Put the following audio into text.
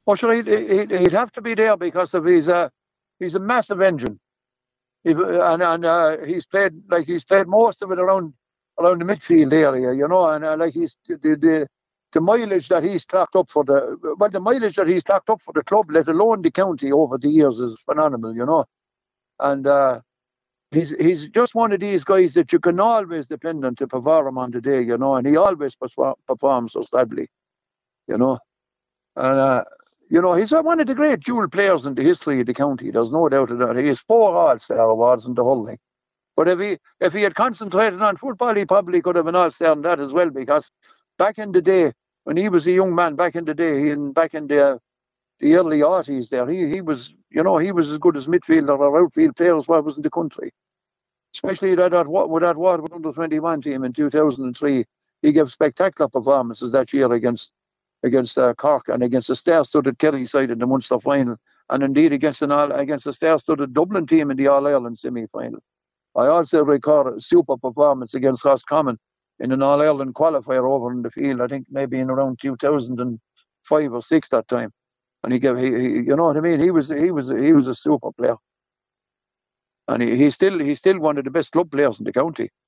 Oh, sure, he'd have to be there because of he's a massive engine. And he's played most of it around the midfield area, and like he's the mileage that he's clocked up for the mileage that he's clocked up for the club, let alone the county over the years, is phenomenal. And he's just one of these guys that you can always depend on to perform on the day, and he always performs so sadly, you know. And he's one of the great dual players in the history of the county. There's no doubt about it. He has 4 All-Star awards in the whole thing. But if he had concentrated on football, he probably could have an All-Star in that as well. Because back in the day, when he was a young man, back in the early 80s, there he was as good as midfielder or outfield player as what was in the country. Especially with that Waterford under-21 team in 2003, he gave spectacular performances that year against Cork and against the star-studded Kerry side in the Munster final, and indeed against the star-studded Dublin team in the All-Ireland semi-final. I also recall a super performance against Roscommon in an All-Ireland qualifier over in the field, I think maybe in around 2005 or 6 that time. And you know what I mean? He was a super player. And he's still one of the best club players in the county.